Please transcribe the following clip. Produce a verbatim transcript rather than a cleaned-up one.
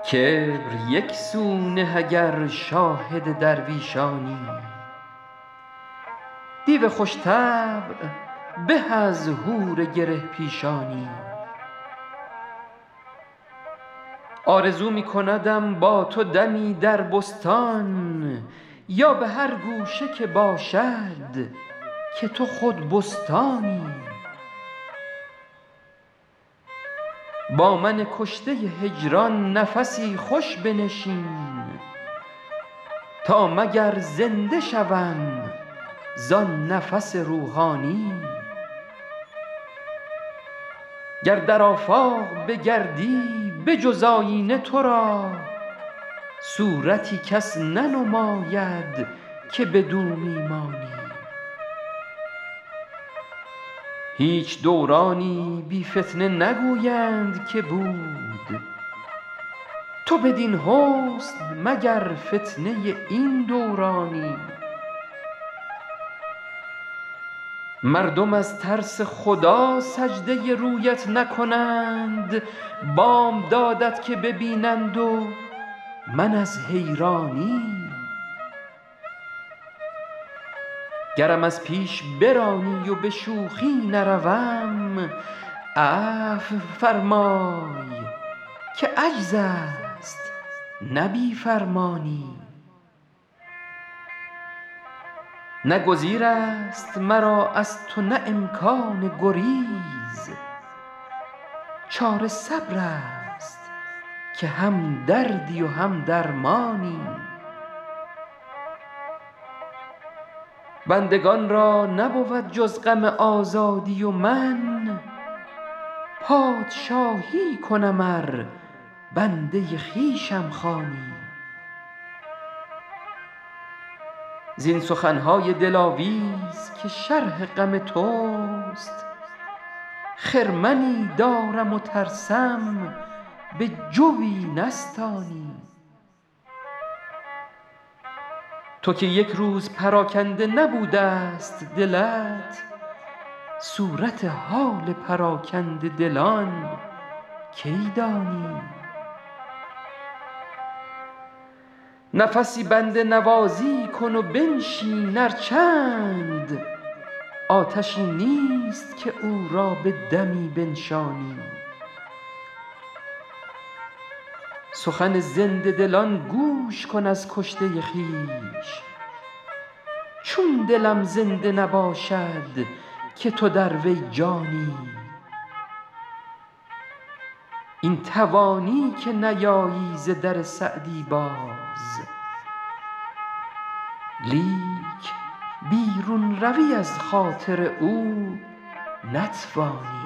کبر یک سو نه اگر شاهد درویشانی، دیو خوش طبع به از حور گره پیشانی. آرزو می کندم با تو دمی در بستان، یا به هر گوشه که باشد که تو خود بستانی. با من کشته هجران نفسی خوش بنشین، تا مگر زنده شوم زان نفس روحانی. گر در آفاق بگردی به جز آیینه تو را، صورتی کس ننماید که بدو می مانی. هیچ دورانی بی فتنه نگویند که بود، تو بدین حسن مگر فتنه این دورانی. مردم از ترس خدا سجده رویت نکنند، بامدادت که ببینند و من از حیرانی. گرم از پیش برانی و به شوخی نروم، عفو فرمای که عجز است نه بی فرمانی. نه گزیر است مرا از تو نه امکان گریز، چاره صبر است که هم دردی و هم درمانی. بندگان را نبود جز غم آزادی و من پادشاهی کنم ار بنده خویشم خوانی. زین سخن های دلاویز که شرح غم توست، خرمنی دارم و ترسم به جوی نستانی. تو که یک روز پراکنده نبوده است دلت، صورت حال پراکنده دلان کی دانی. نفسی بنده نوازی کن و بنشین ار چند، آتشی نیست که او را به دمی بنشانی. سخن زنده دلان گوش کن از کشته خویش، چون دلم زنده نباشد که تو در وی جانی. این توانی که نیایی ز در سعدی باز، لیک بیرون روی از خاطر او نتوانی.